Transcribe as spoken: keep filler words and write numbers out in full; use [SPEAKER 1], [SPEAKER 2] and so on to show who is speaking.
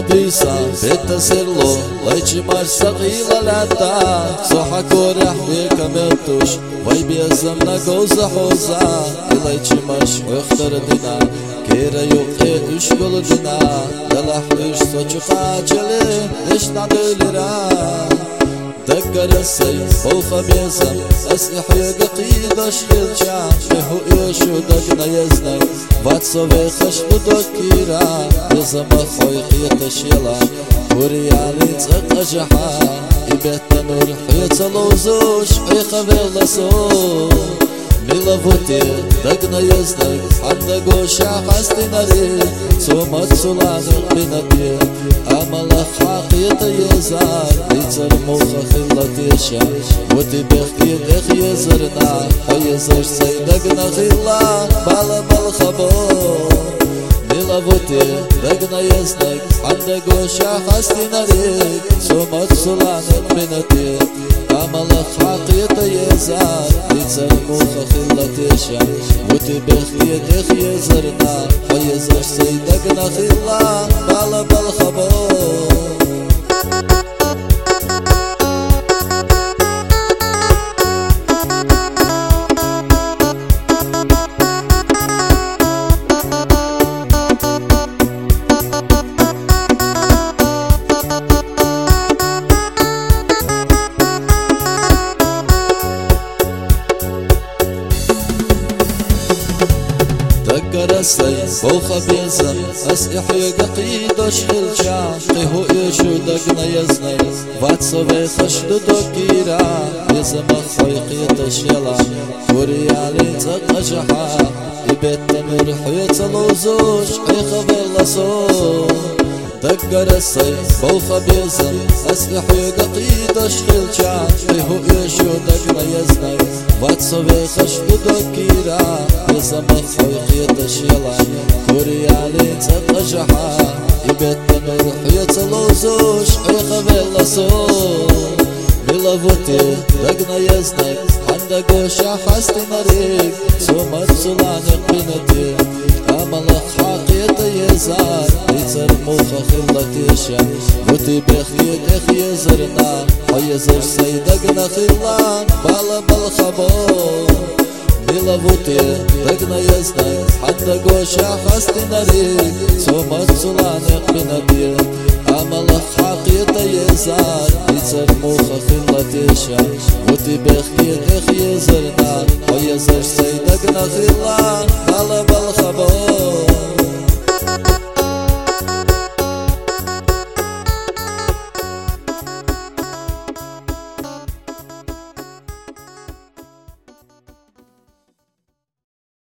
[SPEAKER 1] بيسا بتسرلو ليش مرسقيل لتا صحا كورح بيك ملتوش وي بيزمنا قوزا حوزا ليش مرش ويختار دينا كيرا يوقي اشغل دينا دلح اش سوچو قاچلي ليش نعدلرا دقر السيف فوق بيزم اسحي قيد اشغل شام شهو يشو دقنا يزني واتسو بيخش بدوكيرا بيزم خوي قيت شيلا وريالي تق جحا يبت نور حيت لوزوش حيقه بلسو ميلافوتي دقنا يزني حتى قوشا قاستناري سومت سولان بنتي امل حقيت يزار يتر موخ خلتيشا وتي بخير اخ يزرنا ويزر سيدقنا خلا بالا بالخبو ميلافوتي دقنا يزني حتى قوشا قاستناري سومت سولان بنتي امل حقيت يزار يتر موخ خلتيشا وتي بخير اخ يزرنا ويزر سيدقنا خلا بالا بالخبو السيف فوق بيزم اسحي قيد اشغل شام قهو يشو دقنا يزني واتسو بيخش دوكيرا بيزم خوي قيت شيلا وريالي تق جحا يبت تمر حيت لوزوش حيقه بلسو دقر السيف فوق بيزم اسحي قيد اشغل شام قهو يشو دقنا يزني واتسو بيخش دوكيرا بيزم خوي قيت شيلا وريالي تق جحا يبت تمر حيت لوزوش حيقه بلسو ميلافوتي دقنا يزني حندا قوشا حاستناريك سومت سولانك بنتي امل حقيت يزار يتر موخ خلتيشا وتي بخير اخ يزرنا ويزر سيدقنا خلا بالا بالخبو ميلافوتي دقنا يزني حتى قوشا حاستناريك سومت سولانك بنتي امل حقيت يزار يتر موخ خلتيشا وتي بخير اخ يزرنا ويزر سيدقنا خلا بالا بالخبو